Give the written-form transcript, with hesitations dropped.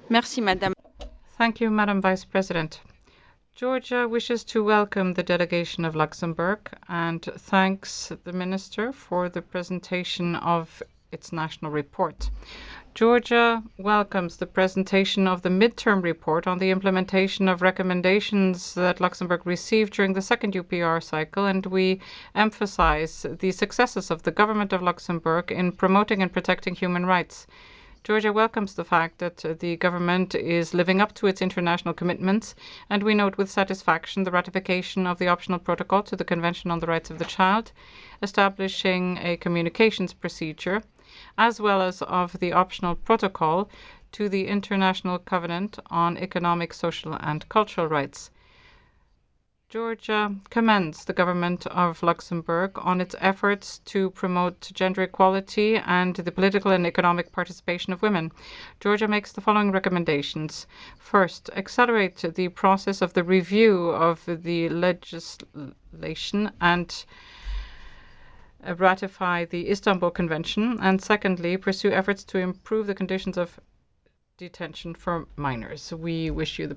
Merci, Madame. Thank you, Madam Vice President. Georgia wishes to welcome the delegation of Luxembourg and thanks the Minister for the presentation of its national report. Georgia welcomes the presentation of the midterm report on the implementation of recommendations that Luxembourg received during the second UPR cycle, and we emphasize the successes of the government of Luxembourg in promoting and protecting human rights. Georgia welcomes the fact that the government is living up to its international commitments, and we note with satisfaction the ratification of the optional protocol to the Convention on the Rights of the Child, establishing a communications procedure, as well as of the optional protocol to the International Covenant on Economic, Social and Cultural Rights. Georgia commends the government of Luxembourg on its efforts to promote gender equality and the political and economic participation of women. Georgia makes the following recommendations. First, accelerate the process of the review of the legislation and ratify the Istanbul Convention. And secondly, pursue efforts to improve the conditions of detention for minors. We wish you the